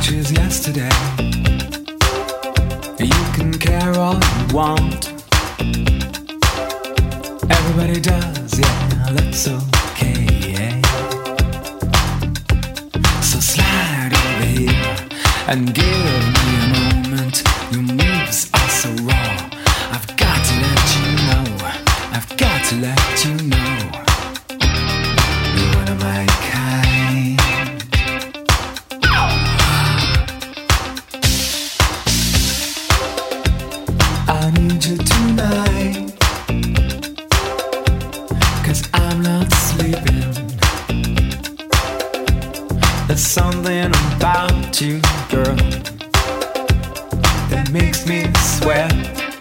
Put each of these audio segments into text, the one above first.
pictures yesterday. You can care all you want. Everybody does, yeah, that's okay. So slide over here and give me a moment. Your moves are so raw. I've got to let you know. I've got to let you know. You're one of my kind. I need you tonight, 'cause I'm not sleeping. There's something about you, girl, that makes me sweat.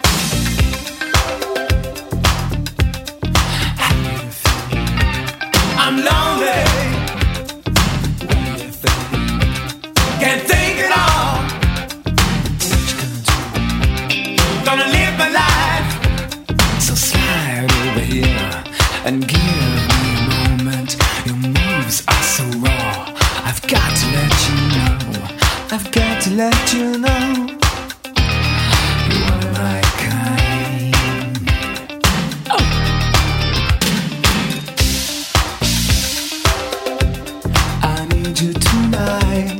I'm lonely. What do you think? Can't think at all. What you gonna do? Gonna live my life. So slide over here and give me a moment. Your moves are so raw. I've got to let you know. I've got to let you know. You're one of my kind. Oh. I need you tonight,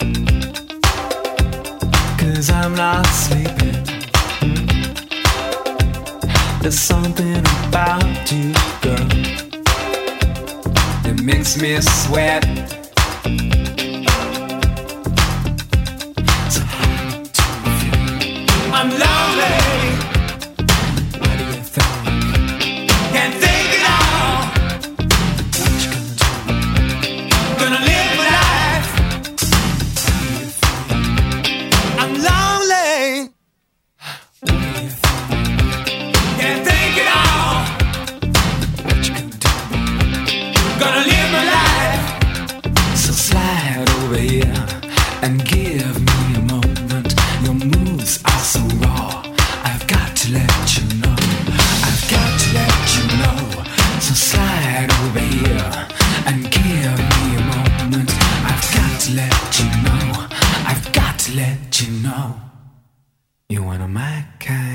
'cause I'm not sleeping. There's something about you, girl, that makes me sweat. So how do you feel? I'm lonely. What do you think? Can't think at all. What you gonna do? Gonna live my life. How do you feel? I'm lonely. What do you think? Can't think at all. What you gonna do? Gonna live my life. So slide over here and give me a moment. Your moves are so raw. I've got to let you know. I've got to let you know. So slide over here and give me a moment. I've got to let you know. I've got to let you know. You're one of my kind.